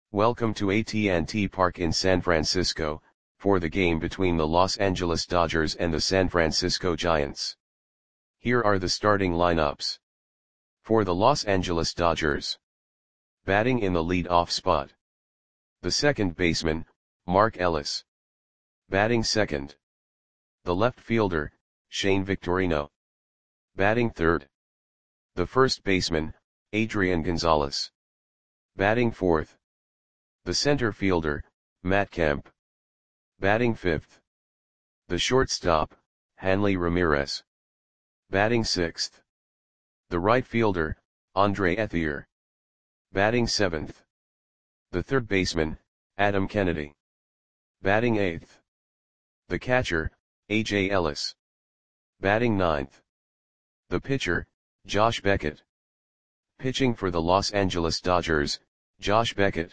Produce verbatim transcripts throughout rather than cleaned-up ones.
Welcome to A T and T Park in San Francisco, for the game between the Los Angeles Dodgers and the San Francisco Giants. Here are the starting lineups. For the Los Angeles Dodgers. Batting in the lead-off spot. The second baseman, Mark Ellis. Batting second. The left fielder, Shane Victorino. Batting third. The first baseman, Adrian Gonzalez. Batting fourth. The center fielder, Matt Kemp. Batting fifth. The shortstop, Hanley Ramirez. Batting sixth. The right fielder, Andre Ethier. Batting seventh. The third baseman, Adam Kennedy. Batting eighth. The catcher, A J Ellis. Batting ninth. The pitcher, Josh Beckett. Pitching for the Los Angeles Dodgers, Josh Beckett.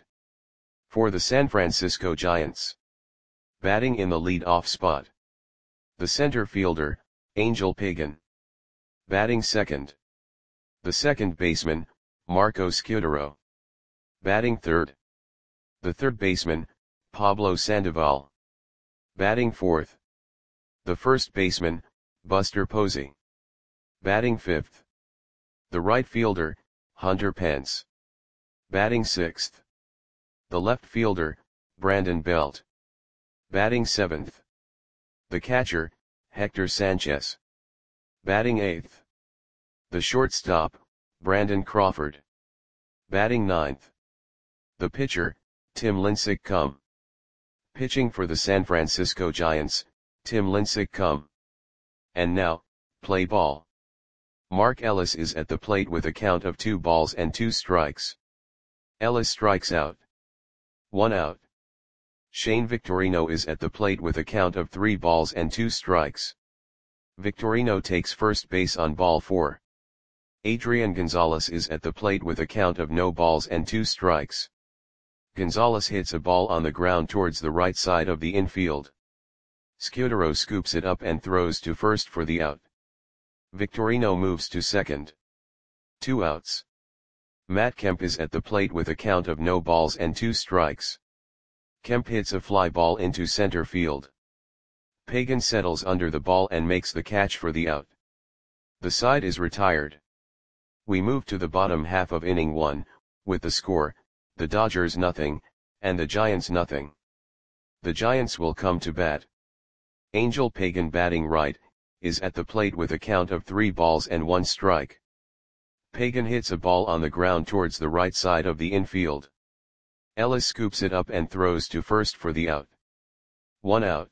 For the San Francisco Giants. Batting in the lead-off spot. The center fielder, Angel Pagan. Batting second. The second baseman, Marco Scutaro. Batting third. The third baseman, Pablo Sandoval. Batting fourth. The first baseman, Buster Posey. Batting fifth. The right fielder, Hunter Pence. Batting sixth. The left fielder, Brandon Belt. Batting seventh. The catcher, Hector Sanchez. Batting eighth. The shortstop, Brandon Crawford. Batting ninth. The pitcher, Tim Lincecum. Pitching for the San Francisco Giants, Tim Lincecum. And now, play ball. Mark Ellis is at the plate with a count of two balls and two strikes. Ellis strikes out. One out. Shane Victorino is at the plate with a count of three balls and two strikes. Victorino takes first base on ball four. Adrian Gonzalez is at the plate with a count of no balls and two strikes. Gonzalez hits a ball on the ground towards the right side of the infield. Scutaro scoops it up and throws to first for the out. Victorino moves to second. Two outs. Matt Kemp is at the plate with a count of no balls and two strikes. Kemp hits a fly ball into center field. Pagan settles under the ball and makes the catch for the out. The side is retired. We move to the bottom half of inning one, with the score, the Dodgers nothing, and the Giants nothing. The Giants will come to bat. Angel Pagan batting right, is at the plate with a count of three balls and one strike. Pagan hits a ball on the ground towards the right side of the infield. Ellis scoops it up and throws to first for the out. One out.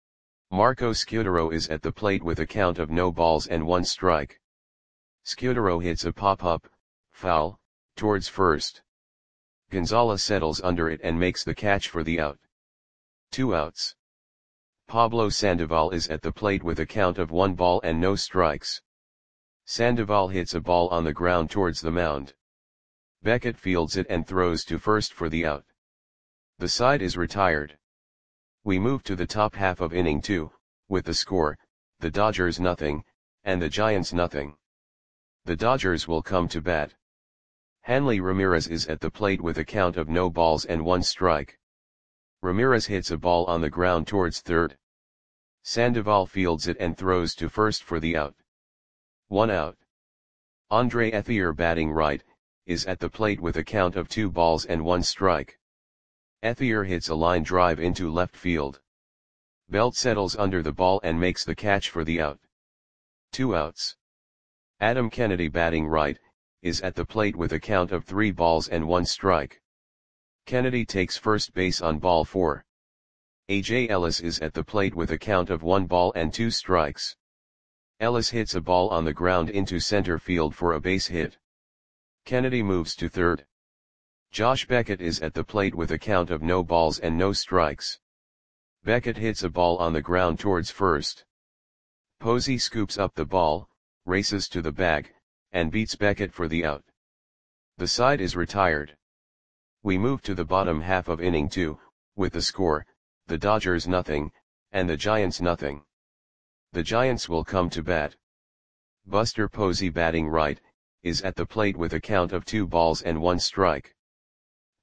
Marco Scutaro is at the plate with a count of no balls and one strike. Scutaro hits a pop-up, foul, towards first. Gonzalez settles under it and makes the catch for the out. Two outs. Pablo Sandoval is at the plate with a count of one ball and no strikes. Sandoval hits a ball on the ground towards the mound. Beckett fields it and throws to first for the out. The side is retired. We move to the top half of inning two, with the score, the Dodgers nothing, and the Giants nothing. The Dodgers will come to bat. Hanley Ramirez is at the plate with a count of no balls and one strike. Ramirez hits a ball on the ground towards third. Sandoval fields it and throws to first for the out. One out. Andre Ethier batting right, is at the plate with a count of two balls and one strike. Ethier hits a line drive into left field. Belt settles under the ball and makes the catch for the out. Two outs. Adam Kennedy batting right, is at the plate with a count of three balls and one strike. Kennedy takes first base on ball four. A J Ellis is at the plate with a count of one ball and two strikes. Ellis hits a ball on the ground into center field for a base hit. Kennedy moves to third. Josh Beckett is at the plate with a count of no balls and no strikes. Beckett hits a ball on the ground towards first. Posey scoops up the ball, races to the bag, and beats Beckett for the out. The side is retired. We move to the bottom half of inning two, with the score, the Dodgers nothing, and the Giants nothing. The Giants will come to bat. Buster Posey batting right, is at the plate with a count of two balls and one strike.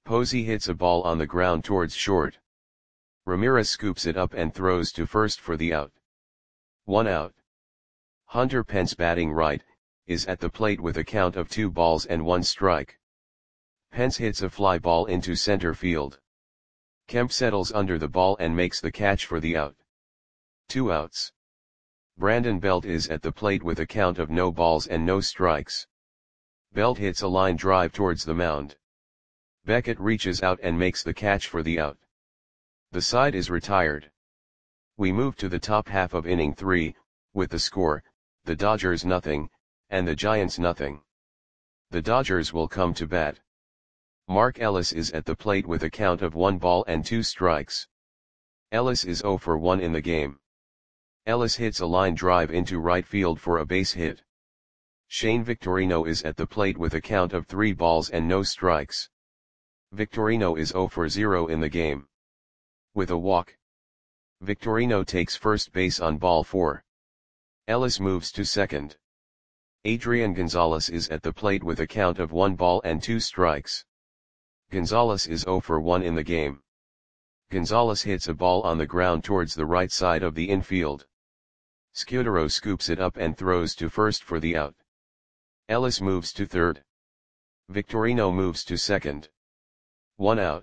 Posey hits a ball on the ground towards short. Ramirez scoops it up and throws to first for the out. One out. Hunter Pence, batting right, is at the plate with a count of two balls and one strike. Pence hits a fly ball into center field. Kemp settles under the ball and makes the catch for the out. Two outs. Brandon Belt is at the plate with a count of no balls and no strikes. Belt hits a line drive towards the mound. Beckett reaches out and makes the catch for the out. The side is retired. We move to the top half of inning three, with the score, the Dodgers nothing, and the Giants nothing. The Dodgers will come to bat. Mark Ellis is at the plate with a count of one ball and two strikes. Ellis is oh for one in the game. Ellis hits a line drive into right field for a base hit. Shane Victorino is at the plate with a count of three balls and no strikes. Victorino is oh for zero in the game. With a walk, Victorino takes first base on ball four. Ellis moves to second. Adrian Gonzalez is at the plate with a count of one ball and two strikes. Gonzalez is oh for one in the game. Gonzalez hits a ball on the ground towards the right side of the infield. Scudero scoops it up and throws to first for the out. Ellis moves to third. Victorino moves to second. One out.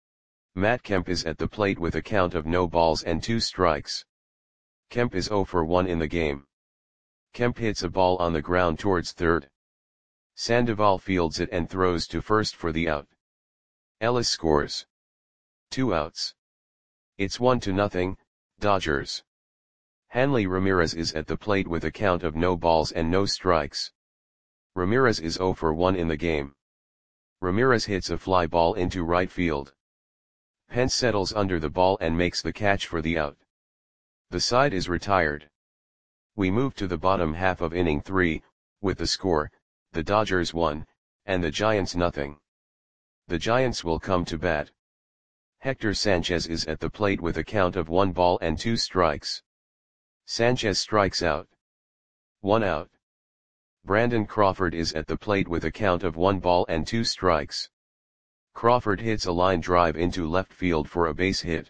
Matt Kemp is at the plate with a count of no balls and two strikes. Kemp is oh for one in the game. Kemp hits a ball on the ground towards third. Sandoval fields it and throws to first for the out. Ellis scores. Two outs. It's one to nothing, Dodgers. Hanley Ramirez is at the plate with a count of no balls and no strikes. Ramirez is oh for one in the game. Ramirez hits a fly ball into right field. Pence settles under the ball and makes the catch for the out. The side is retired. We move to the bottom half of inning three, with the score, the Dodgers one, and the Giants nothing. The Giants will come to bat. Hector Sanchez is at the plate with a count of one ball and two strikes. Sanchez strikes out. One out. Brandon Crawford is at the plate with a count of one ball and two strikes. Crawford hits a line drive into left field for a base hit.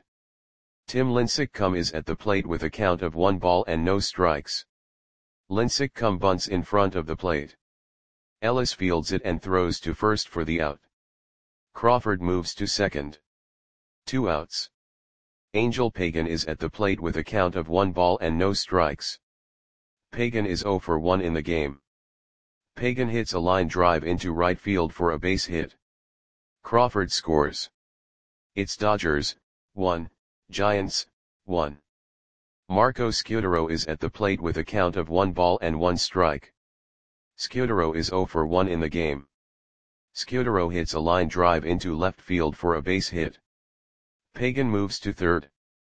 Tim Lincecum is at the plate with a count of one ball and no strikes. Lincecum bunts in front of the plate. Ellis fields it and throws to first for the out. Crawford moves to second. Two outs. Angel Pagan is at the plate with a count of one ball and no strikes. Pagan is oh for one in the game. Pagan hits a line drive into right field for a base hit. Crawford scores. It's Dodgers, one, Giants, one. Marco Scudero is at the plate with a count of one ball and one strike. Scudero is oh for one in the game. Scudero hits a line drive into left field for a base hit. Pagan moves to third.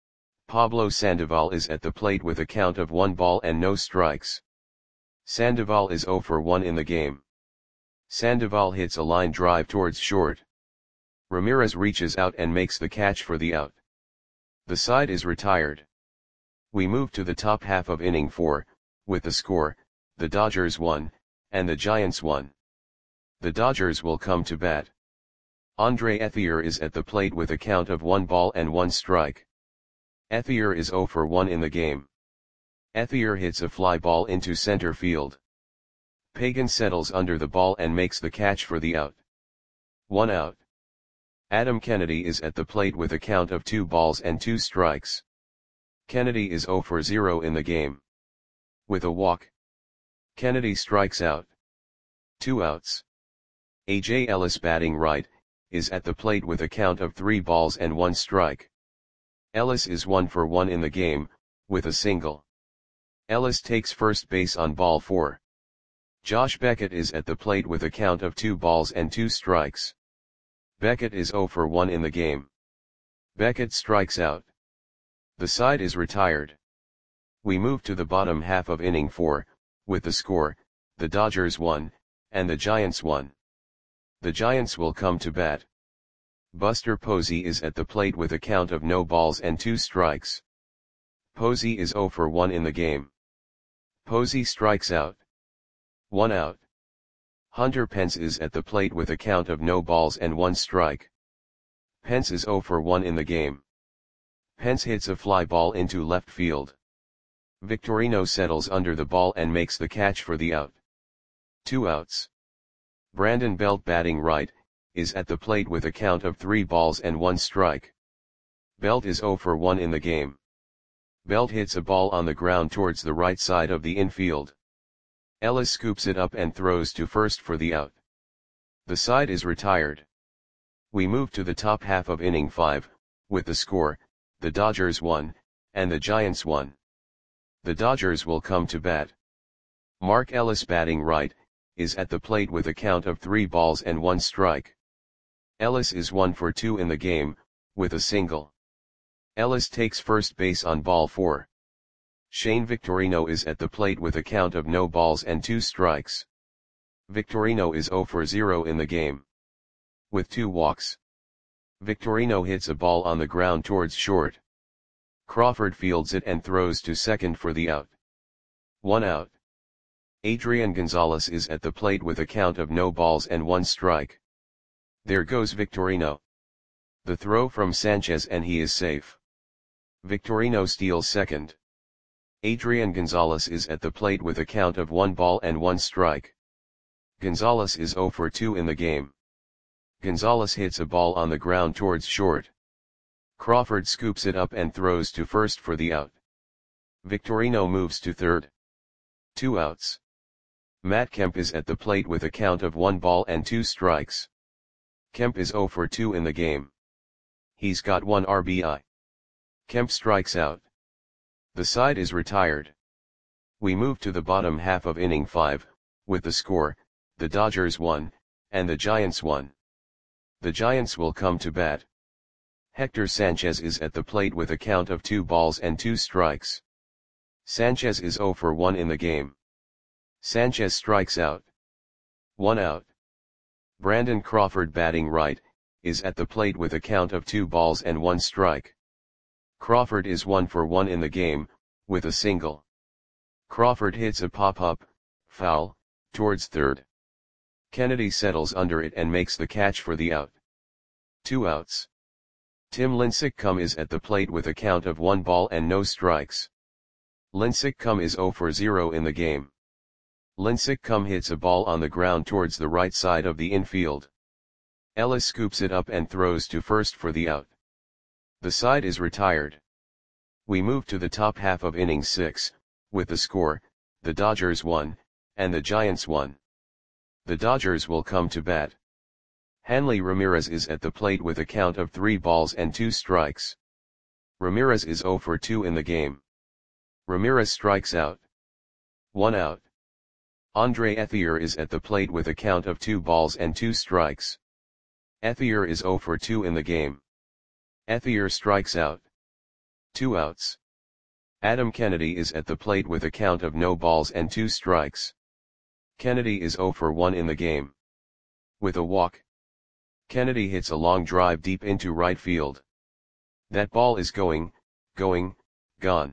Pablo Sandoval is at the plate with a count of one ball and no strikes. Sandoval is oh for one in the game. Sandoval hits a line drive towards short. Ramirez reaches out and makes the catch for the out. The side is retired. We move to the top half of inning four, with the score, the Dodgers one, and the Giants one. The Dodgers will come to bat. Andre Ethier is at the plate with a count of one ball and one strike. Ethier is oh for one in the game. Ethier hits a fly ball into center field. Pagan settles under the ball and makes the catch for the out. One out. Adam Kennedy is at the plate with a count of two balls and two strikes. Kennedy is oh for zero in the game. With a walk, Kennedy strikes out. Two outs. A J Ellis, batting right, is at the plate with a count of three balls and one strike. Ellis is one for one in the game, with a single. Ellis takes first base on ball four. Josh Beckett is at the plate with a count of two balls and two strikes. Beckett is oh for one in the game. Beckett strikes out. The side is retired. We move to the bottom half of inning four, with the score, the Dodgers one, and the Giants one. The Giants will come to bat. Buster Posey is at the plate with a count of no balls and two strikes. Posey is oh for one in the game. Posey strikes out. One out. Hunter Pence is at the plate with a count of no balls and one strike. Pence is zero for one in the game. Pence hits a fly ball into left field. Victorino settles under the ball and makes the catch for the out. Two outs. Brandon Belt, batting right, is at the plate with a count of three balls and one strike. Belt is zero for one in the game. Belt hits a ball on the ground towards the right side of the infield. Ellis scoops it up and throws to first for the out. The side is retired. We move to the top half of inning five, with the score, the Dodgers won, and the Giants won. The Dodgers will come to bat. Mark Ellis, batting right, is at the plate with a count of three balls and one strike. Ellis is one for two in the game, with a single. Ellis takes first base on ball four. Shane Victorino is at the plate with a count of no balls and two strikes. Victorino is zero for zero in the game. With two walks. Victorino hits a ball on the ground towards short. Crawford fields it and throws to second for the out. One out. Adrian Gonzalez is at the plate with a count of no balls and one strike. There goes Victorino. The throw from Sanchez and he is safe. Victorino steals second. Adrian Gonzalez is at the plate with a count of one ball and one strike. Gonzalez is zero for two in the game. Gonzalez hits a ball on the ground towards short. Crawford scoops it up and throws to first for the out. Victorino moves to third. Two outs. Matt Kemp is at the plate with a count of one ball and two strikes. Kemp is zero for two in the game. He's got one R B I. Kemp strikes out. The side is retired. We move to the bottom half of inning five, with the score, the Dodgers won, and the Giants won. The Giants will come to bat. Hector Sanchez is at the plate with a count of two balls and two strikes. Sanchez is zero for one in the game. Sanchez strikes out. One out. Brandon Crawford, batting right, is at the plate with a count of two balls and one strike. Crawford is one for one in the game, with a single. Crawford hits a pop-up, foul, towards third. Kennedy settles under it and makes the catch for the out. Two outs. Tim Lincecum is at the plate with a count of one ball and no strikes. Lincecum is zero for zero in the game. Lincecum hits a ball on the ground towards the right side of the infield. Ellis scoops it up and throws to first for the out. The side is retired. We move to the top half of inning six, with the score, the Dodgers won, and the Giants won. The Dodgers will come to bat. Hanley Ramirez is at the plate with a count of three balls and two strikes. Ramirez is zero for two in the game. Ramirez strikes out. One out. Andre Ethier is at the plate with a count of two balls and two strikes. Ethier is zero for two in the game. Ethier strikes out. Two outs. Adam Kennedy is at the plate with a count of no balls and two strikes. Kennedy is zero for one in the game. With a walk. Kennedy hits a long drive deep into right field. That ball is going, going, gone.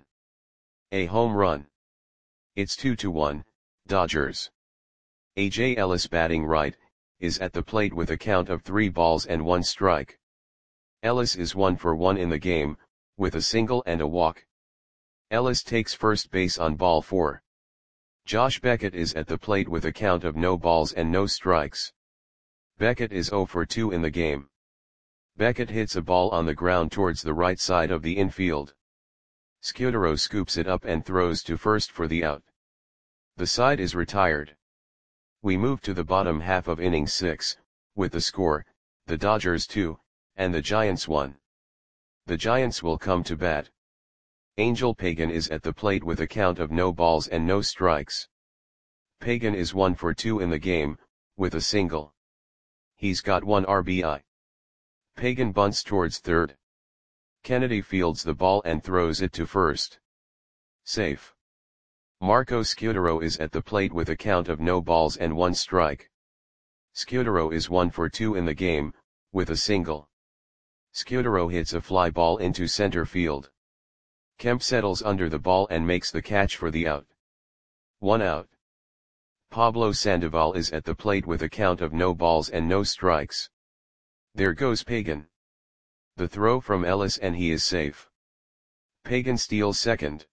A home run. It's two to one, Dodgers. A J Ellis, batting right, is at the plate with a count of three balls and one strike. Ellis is one for one in the game, with a single and a walk. Ellis takes first base on ball four. Josh Beckett is at the plate with a count of no balls and no strikes. Beckett is zero for two in the game. Beckett hits a ball on the ground towards the right side of the infield. Scudero scoops it up and throws to first for the out. The side is retired. We move to the bottom half of inning six, with the score, the Dodgers two, and the Giants one. The Giants will come to bat. Angel Pagan is at the plate with a count of no balls and no strikes. Pagan is one for two in the game, with a single. He's got one R B I. Pagan bunts towards third. Kennedy fields the ball and throws it to first. Safe. Marco Scudero is at the plate with a count of no balls and one strike. Scudero is one for two in the game, with a single. Scudero hits a fly ball into center field. Kemp settles under the ball and makes the catch for the out. One out. Pablo Sandoval is at the plate with a count of no balls and no strikes. There goes Pagan. The throw from Ellis and he is safe. Pagan steals second.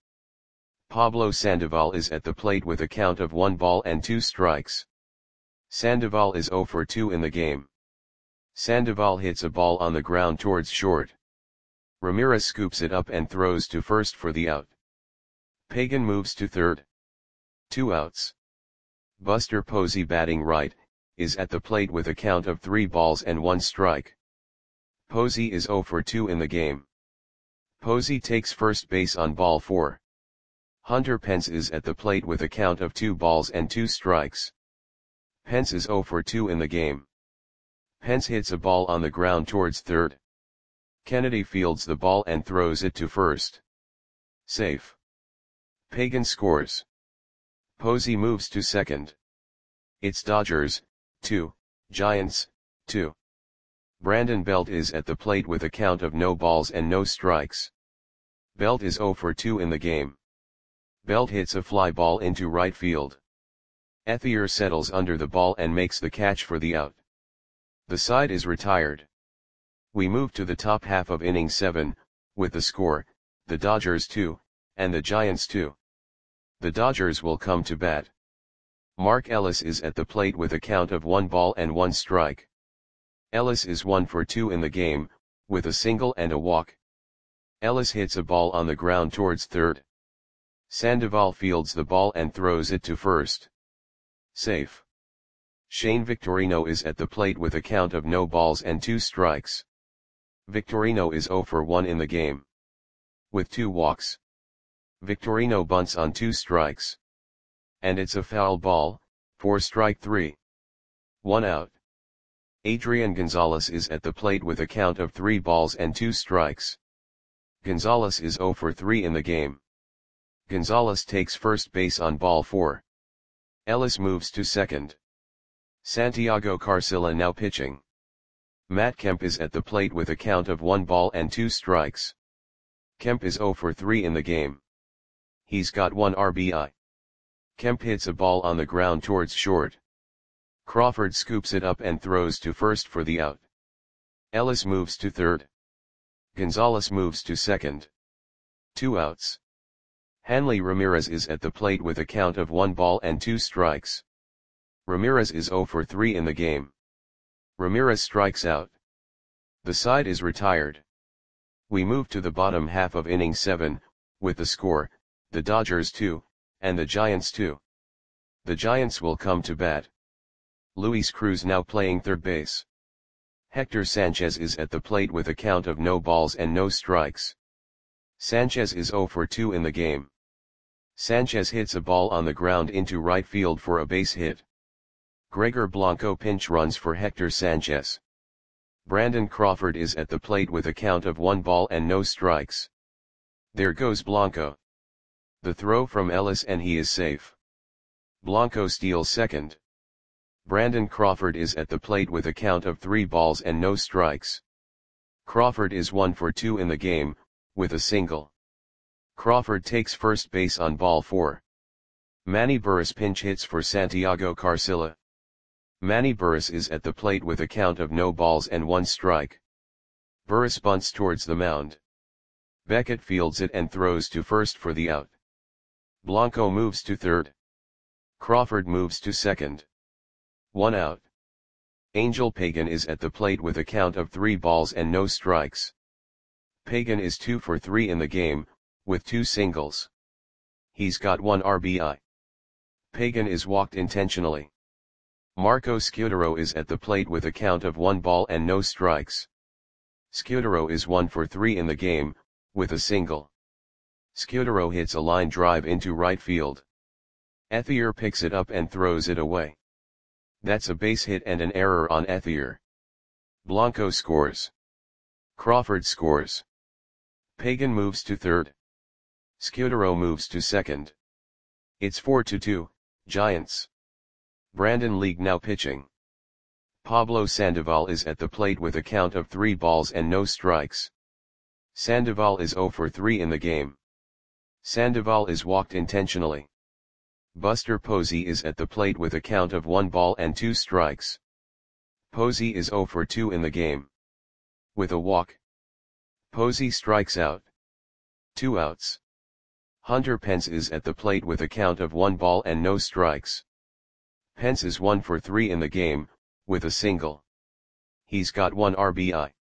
Pablo Sandoval is at the plate with a count of one ball and two strikes. Sandoval is zero for two in the game. Sandoval hits a ball on the ground towards short. Ramirez scoops it up and throws to first for the out. Pagan moves to third. Two outs. Buster Posey, batting right, is at the plate with a count of three balls and one strike. Posey is zero for two in the game. Posey takes first base on ball four. Hunter Pence is at the plate with a count of two balls and two strikes. Pence is zero for two in the game. Pence hits a ball on the ground towards third. Kennedy fields the ball and throws it to first. Safe. Pagan scores. Posey moves to second. It's Dodgers, two, Giants, two. Brandon Belt is at the plate with a count of no balls and no strikes. Belt is zero for two in the game. Belt hits a fly ball into right field. Ethier settles under the ball and makes the catch for the out. The side is retired. We move to the top half of inning seven, with the score, the Dodgers two, and the Giants two. The Dodgers will come to bat. Mark Ellis is at the plate with a count of one ball and one strike. Ellis is one for two in the game, with a single and a walk. Ellis hits a ball on the ground towards third. Sandoval fields the ball and throws it to first. Safe. Shane Victorino is at the plate with a count of no balls and two strikes. Victorino is zero for one in the game. With two walks. Victorino bunts on two strikes. And it's a foul ball, for strike three. One out. Adrian Gonzalez is at the plate with a count of three balls and two strikes. Gonzalez is zero for three in the game. Gonzalez takes first base on ball four. Ellis moves to second. Santiago Carcilla now pitching. Matt Kemp is at the plate with a count of one ball and two strikes. Kemp is zero for three in the game. He's got one R B I. Kemp hits a ball on the ground towards short. Crawford scoops it up and throws to first for the out. Ellis moves to third. Gonzalez moves to second. Two outs. Hanley Ramirez is at the plate with a count of one ball and two strikes. Ramirez is zero for three in the game. Ramirez strikes out. The side is retired. We move to the bottom half of inning seven, with the score, the Dodgers two, and the Giants two. The Giants will come to bat. Luis Cruz now playing third base. Hector Sanchez is at the plate with a count of no balls and no strikes. Sanchez is zero for two in the game. Sanchez hits a ball on the ground into right field for a base hit. Gregor Blanco pinch runs for Hector Sanchez. Brandon Crawford is at the plate with a count of one ball and no strikes. There goes Blanco. The throw from Ellis and he is safe. Blanco steals second. Brandon Crawford is at the plate with a count of three balls and no strikes. Crawford is one for two in the game, with a single. Crawford takes first base on ball four. Manny Burris pinch hits for Santiago Carcilla. Manny Burris is at the plate with a count of no balls and one strike. Burris bunts towards the mound. Beckett fields it and throws to first for the out. Blanco moves to third. Crawford moves to second. One out. Angel Pagan is at the plate with a count of three balls and no strikes. Pagan is two for three in the game, with two singles. He's got one R B I. Pagan is walked intentionally. Marco Scudero is at the plate with a count of one ball and no strikes. Scudero is one for three in the game, with a single. Scudero hits a line drive into right field. Ethier picks it up and throws it away. That's a base hit and an error on Ethier. Blanco scores. Crawford scores. Pagan moves to third. Scudero moves to second. It's four to two, Giants. Brandon League now pitching. Pablo Sandoval is at the plate with a count of three balls and no strikes. Sandoval is zero for three in the game. Sandoval is walked intentionally. Buster Posey is at the plate with a count of one ball and two strikes. Posey is zero for two in the game. With a walk. Posey strikes out. Two outs. Hunter Pence is at the plate with a count of one ball and no strikes. Pence is one for three in the game, with a single. He's got one R B I.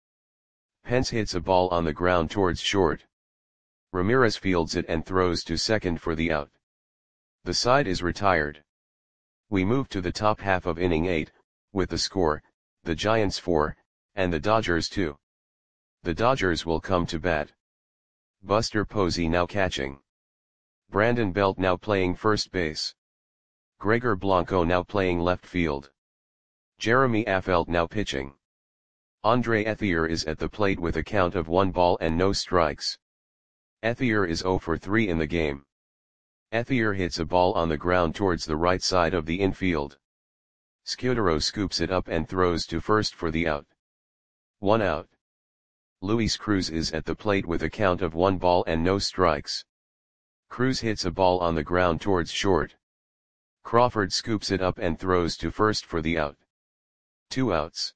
Pence hits a ball on the ground towards short. Ramirez fields it and throws to second for the out. The side is retired. We move to the top half of inning eight, with the score, the Giants four, and the Dodgers two. The Dodgers will come to bat. Buster Posey now catching. Brandon Belt now playing first base. Gregor Blanco now playing left field. Jeremy Affeldt now pitching. Andre Ethier is at the plate with a count of one ball and no strikes. Ethier is zero for three in the game. Ethier hits a ball on the ground towards the right side of the infield. Scudero scoops it up and throws to first for the out. One out. Luis Cruz is at the plate with a count of one ball and no strikes. Cruz hits a ball on the ground towards short. Crawford scoops it up and throws to first for the out. Two outs.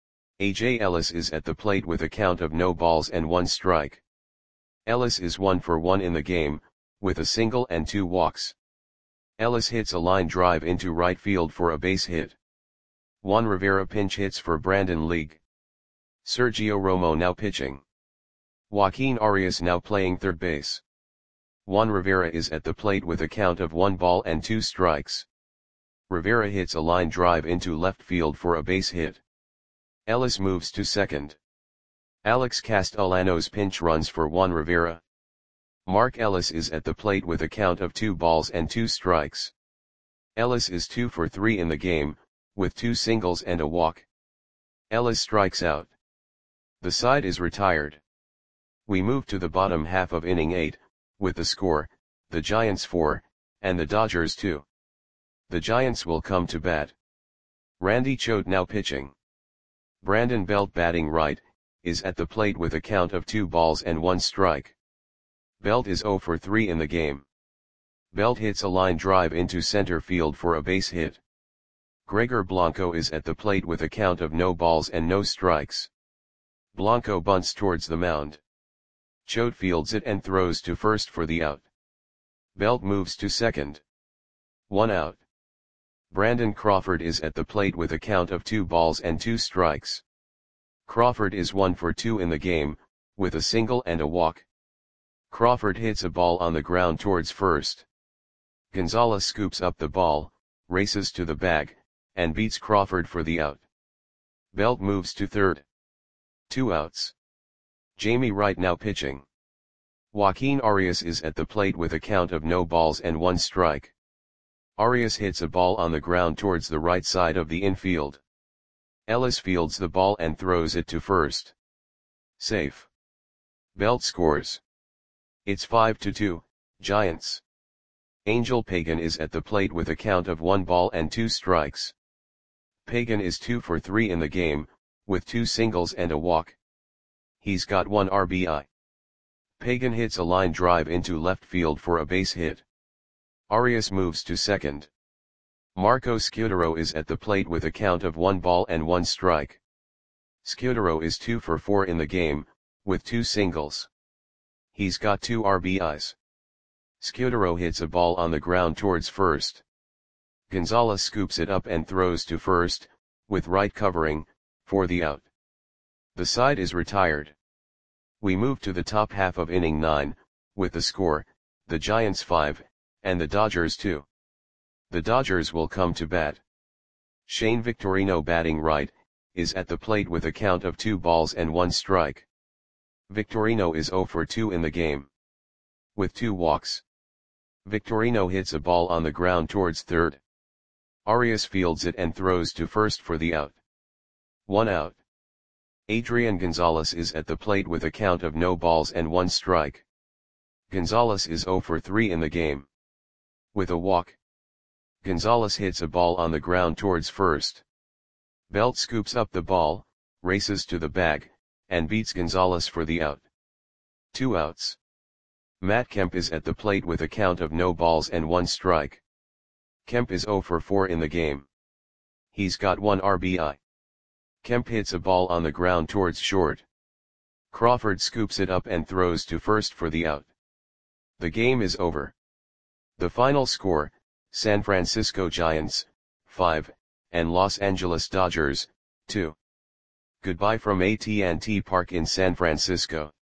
A J Ellis is at the plate with a count of no balls and one strike. Ellis is one for one in the game, with a single and two walks. Ellis hits a line drive into right field for a base hit. Juan Rivera pinch hits for Brandon League. Sergio Romo now pitching. Joaquin Arias now playing third base. Juan Rivera is at the plate with a count of one ball and two strikes. Rivera hits a line drive into left field for a base hit. Ellis moves to second. Alex Castellanos pinch runs for Juan Rivera. Mark Ellis is at the plate with a count of two balls and two strikes. Ellis is two for three in the game, with two singles and a walk. Ellis strikes out. The side is retired. We move to the bottom half of inning eight, with the score, the Giants four, and the Dodgers two. The Giants will come to bat. Randy Choate now pitching. Brandon Belt batting right, is at the plate with a count of two balls and one strike. Belt is zero for three in the game. Belt hits a line drive into center field for a base hit. Gregor Blanco is at the plate with a count of no balls and no strikes. Blanco bunts towards the mound. Choate fields it and throws to first for the out. Belt moves to second. One out. Brandon Crawford is at the plate with a count of two balls and two strikes. Crawford is one for two in the game, with a single and a walk. Crawford hits a ball on the ground towards first. Gonzalez scoops up the ball, races to the bag, and beats Crawford for the out. Belt moves to third. Two outs. Jamie Wright now pitching. Joaquin Arias is at the plate with a count of no balls and one strike. Arias hits a ball on the ground towards the right side of the infield. Ellis fields the ball and throws it to first. Safe. Belt scores. It's five to two, Giants. Angel Pagan is at the plate with a count of one ball and two strikes. Pagan is two for three in the game, with two singles and a walk. He's got one R B I. Pagan hits a line drive into left field for a base hit. Arias moves to second. Marco Scudero is at the plate with a count of one ball and one strike. Scudero is two for four in the game, with two singles. He's got two R B Is. Scudero hits a ball on the ground towards first. Gonzalez scoops it up and throws to first, with right covering, for the out. The side is retired. We move to the top half of inning nine, with the score, the Giants five, and the Dodgers two. The Dodgers will come to bat. Shane Victorino batting right, is at the plate with a count of two balls and one strike. Victorino is zero for two in the game. With two walks. Victorino hits a ball on the ground towards third. Arias fields it and throws to first for the out. One out. Adrian Gonzalez is at the plate with a count of no balls and one strike. Gonzalez is zero for three in the game. With a walk. Gonzalez hits a ball on the ground towards first. Belt scoops up the ball, races to the bag, and beats Gonzalez for the out. Two outs. Matt Kemp is at the plate with a count of no balls and one strike. Kemp is zero for four in the game. He's got one R B I. Kemp hits a ball on the ground towards short. Crawford scoops it up and throws to first for the out. The game is over. The final score, San Francisco Giants, five, and Los Angeles Dodgers, two. Goodbye from A T and T Park in San Francisco.